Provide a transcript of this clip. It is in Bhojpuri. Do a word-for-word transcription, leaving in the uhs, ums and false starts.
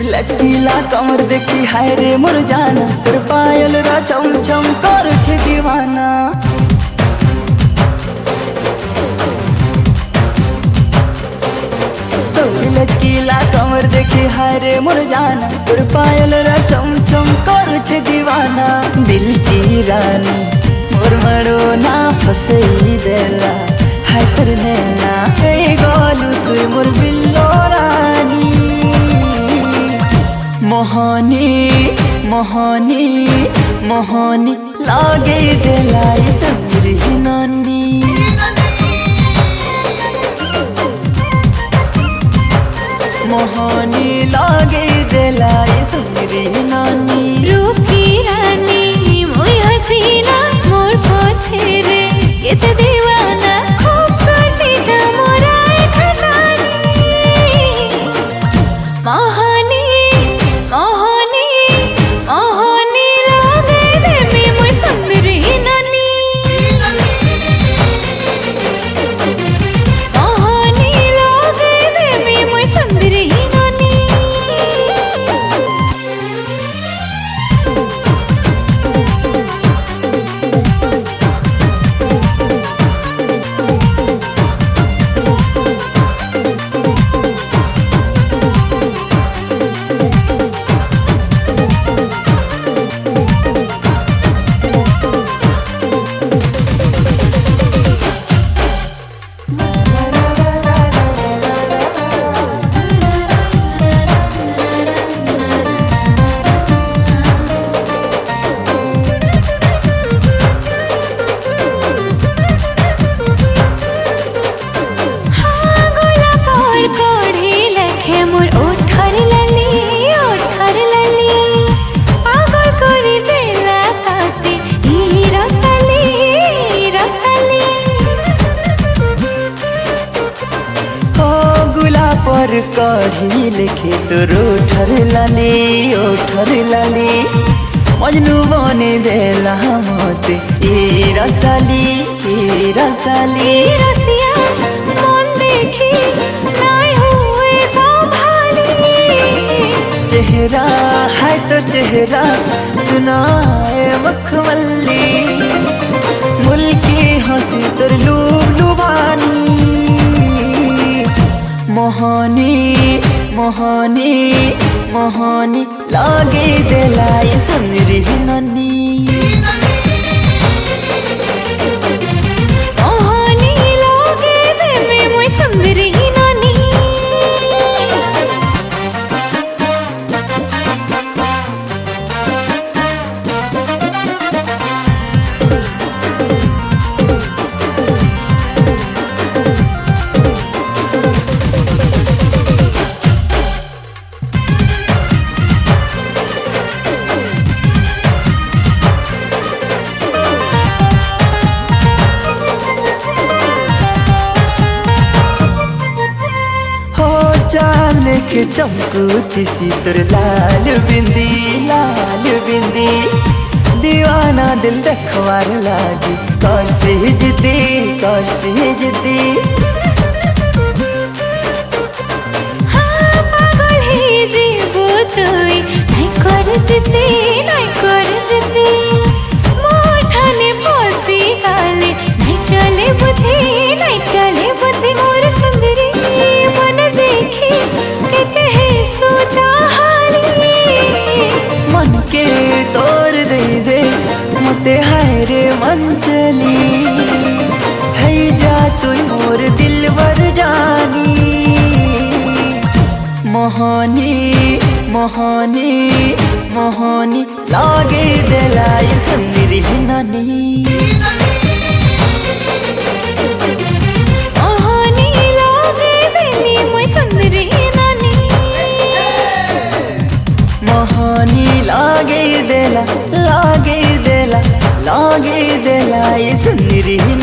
लचकीला कमर देखी हाय रे मोर जाना, तोर पायल रा चम चम कर छे दीवाना। तोर लचकीला कमर देखी हाय रे मोर जाना, तोर पायल रा चम चम कर छे दीवाना। दिल की रानी मोर मरो ना फसई देला, हाय तोर नैना हे गोलू तू मोर बिल्लो रानी। मोहनी मोहनी मोहनी लागे देला सबरी नानी। मोहनी लागे देला सबरी नानी। रूप की रानी मोय हसीना मोर पोछे रे केते दीवाना, खूबसूरती का मोरा खनानी। मोहनी मोहनी मोहनी लागे देमी मोय सुंदरी नानी। मोहनी लागे देमी मोय सुंदरी नानी। पर कढ़ी लिखे तोरो ठर लाली ओ ठर लाली। मजनू बने देला मते ई रसाली ई रसाली। रसिया मन देखी नाय हुए संभाली। चेहरा है तोर चेहरा सुनाए मखमली, मुल्की हंसी तोर लूब लुबानी। मोहनी मोहनी मोहनी लागे देला सुंदरी नानी। मोहनी लागे देमी मोय सुंदरी नानी। चांद के चमकती सी तोर लाल बिंदी लाल बिंदी। दीवाना दिल देखवार लागी कर से जिदी कर से जिदी। हाँ पागल ही जीवो तुई नहीं कर जिदी नहीं कर जिदी। मोठाने फसी गाले नहीं चले बुद्धि नहीं चले बुद्धि। मोर सुंदरी मन देखी कहते हैं सोचा हाली। मन के तोर दे दे मते हाय रे मन चली, है जा तू मोर दिल वर जानी। मोहनी मोहनी मोहनी लागे देला सुंदरी नानी। मोहनी लागे देला लागे देला लागे देला सुंदरी